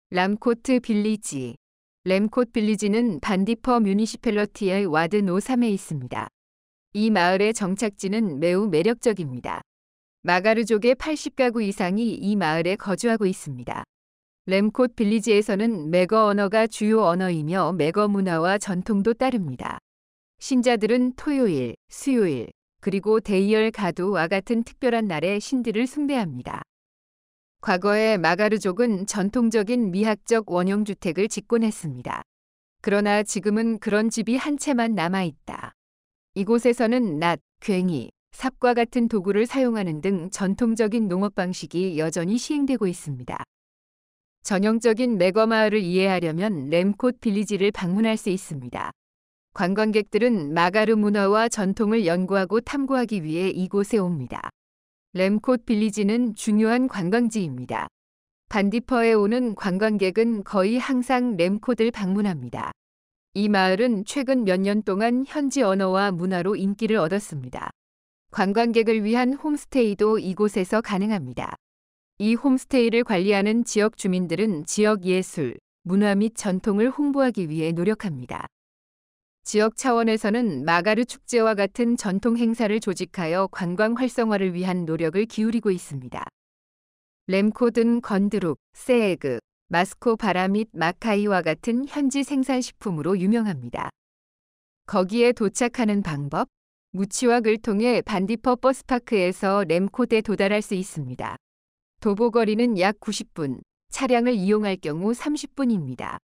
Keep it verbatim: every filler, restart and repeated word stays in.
람코트 빌리지. 램콧 빌리지는 반디퍼 뮤니시패러티의 와드 노 삼에 있습니다. 이 마을의 정착지는 매우 매력적입니다. 마가르족의 팔십 가구 이상이 이 마을에 거주하고 있습니다. 램콧 빌리지에서는 매거 언어가 주요 언어이며 매거 문화와 전통도 따릅니다. 신자들은 토요일, 수요일, 그리고 데이얼 가두와 같은 특별한 날에 신들을 숭배합니다. 과거에 마가르족은 전통적인 미학적 원형주택을 짓곤 했습니다. 그러나 지금은 그런 집이 한 채만 남아있다. 이곳에서는 낫, 괭이, 삽과 같은 도구를 사용하는 등 전통적인 농업 방식이 여전히 시행되고 있습니다. 전형적인 매거 마을을 이해하려면 램콧 빌리지를 방문할 수 있습니다. 관광객들은 마가르 문화와 전통을 연구하고 탐구하기 위해 이곳에 옵니다. 램콧 빌리지는 중요한 관광지입니다. 반디퍼에 오는 관광객은 거의 항상 램콧을 방문합니다. 이 마을은 최근 몇 년 동안 현지 언어와 문화로 인기를 얻었습니다. 관광객을 위한 홈스테이도 이곳에서 가능합니다. 이 홈스테이를 관리하는 지역 주민들은 지역 예술, 문화 및 전통을 홍보하기 위해 노력합니다. 지역 차원에서는 마가르 축제와 같은 전통 행사를 조직하여 관광 활성화를 위한 노력을 기울이고 있습니다. 램콧은 건드룩, 세에그, 마스코 바라 및 마카이와 같은 현지 생산식품으로 유명합니다. 거기에 도착하는 방법, 무치왁을 통해 반디퍼 버스파크에서 램콧에 도달할 수 있습니다. 도보 거리는 약 구십 분, 차량을 이용할 경우 삼십 분입니다.